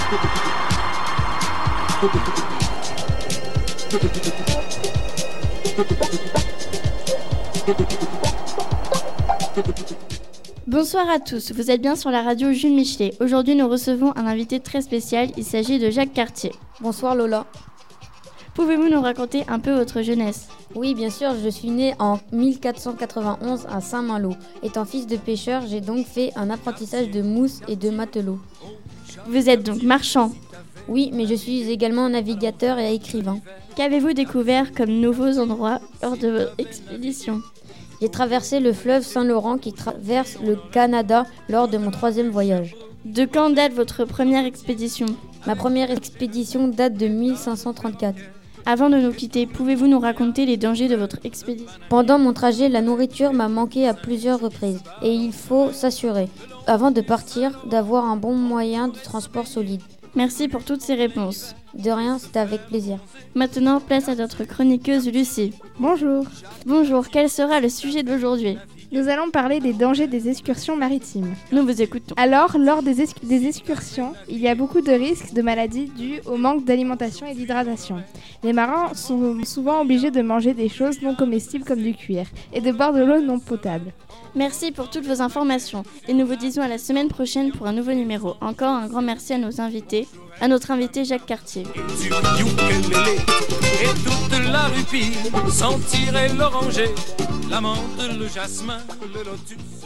Bonsoir à tous, vous êtes bien sur la radio Jules Michelet. Aujourd'hui, nous recevons un invité très spécial, il s'agit de Jacques Cartier. Bonsoir Lola. Pouvez-vous nous raconter un peu votre jeunesse ? Oui, bien sûr, je suis né en 1491 à Saint-Malo. Étant fils de pêcheur, j'ai donc fait un apprentissage de mousse et de matelot. Vous êtes donc marchand ? Oui, mais je suis également navigateur et écrivain. Qu'avez-vous découvert comme nouveaux endroits lors de votre expédition ? J'ai traversé le fleuve Saint-Laurent qui traverse le Canada lors de mon 3e voyage. De quand date votre première expédition ? Ma première expédition date de 1534. Avant de nous quitter, pouvez-vous nous raconter les dangers de votre expédition ? Pendant mon trajet, la nourriture m'a manqué à plusieurs reprises et il faut s'assurer, avant de partir, d'avoir un bon moyen de transport solide. Merci pour toutes ces réponses. De rien, c'était avec plaisir. Maintenant, place à notre chroniqueuse Lucie. Bonjour. Bonjour, quel sera le sujet d'aujourd'hui ? Nous allons parler des dangers des excursions maritimes. Nous vous écoutons. Alors, lors des excursions, il y a beaucoup de risques de maladies dues au manque d'alimentation et d'hydratation. Les marins sont souvent obligés de manger des choses non comestibles comme du cuir et de boire de l'eau non potable. Merci pour toutes vos informations et nous vous disons à la semaine prochaine pour un nouveau numéro. Encore un grand merci à notre invité Jacques Cartier. Du ukulélé et toute la rupille, sentirait l'oranger, l'amande, le jasmin, le lotus.